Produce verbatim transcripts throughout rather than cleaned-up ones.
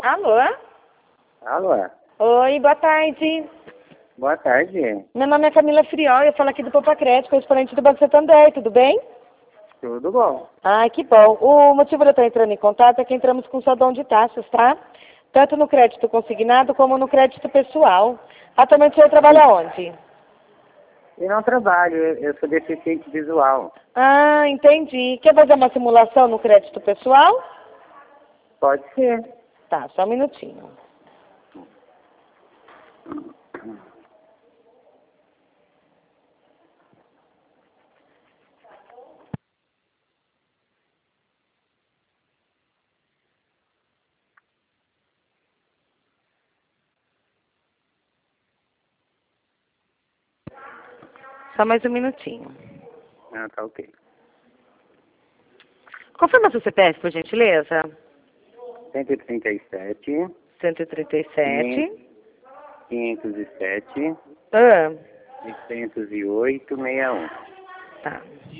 Alô? Alô? Oi, boa tarde. Boa tarde. Meu nome é Camila Friol, eu falo aqui do Poupa Crédito, correspondente do Banco Santander, tudo bem? Tudo bom? Ai, que bom. O motivo de eu estar entrando em contato é que entramos com saldão de taxas, tá? Tanto no crédito consignado como no crédito pessoal. Atualmente você trabalha onde? Eu não trabalho, eu eu sou deficiente visual. Ah, entendi. Quer fazer uma simulação no crédito pessoal? Pode ser. Tá, só um minutinho. Só mais um minutinho. Ah, tá ok. Confirma seu C P F, por gentileza. cento e trinta e sete, cento e trinta e sete. quinhentos e sete, Ah, oitocentos e oito, sessenta e um. tá.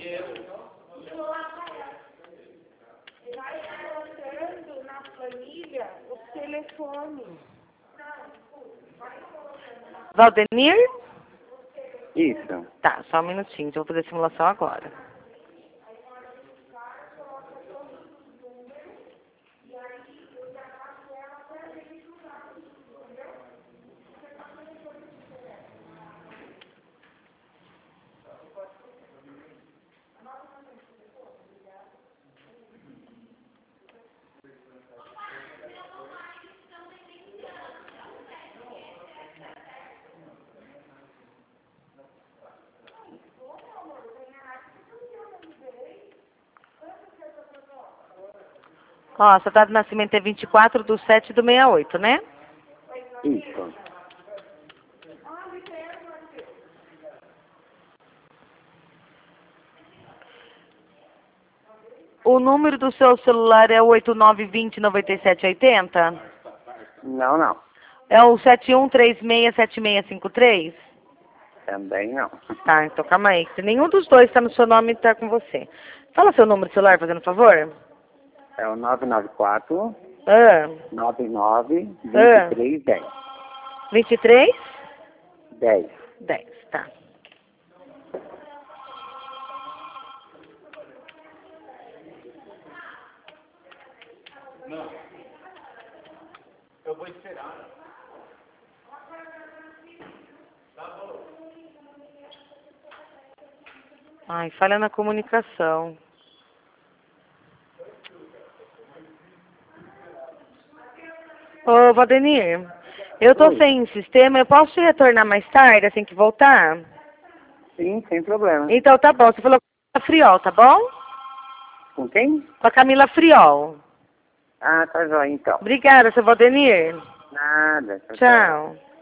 Valdenir? Isso. Tá, só um minutinho, eu vou fazer a simulação agora. Ó, sua data de nascimento é vinte e quatro de sete de sessenta e oito, né? Isso. O número do seu celular é o oito nove dois zero, nove sete oito zero? Não, não. É o sete um três seis sete seis cinco três? Também não. Tá, então calma aí. Se nenhum dos dois está no seu nome, está com você. Fala seu número de celular, fazendo favor. É o nove nove quatro, Ah, nove nove, ah. vinte e três, dez. vinte e três? dez. dez, tá. Eu vou esperar. Ai, falha na comunicação. Ô, Valdenir, eu tô Oi. sem sistema, eu posso te retornar mais tarde, assim que voltar? Sim, sem problema. Então tá bom, você falou com a Friol, tá bom? Com quem? Com a Camila Friol. Ah, tá jóia então. Obrigada, seu Valdenir. Nada. Tchau, tchau. Tchau.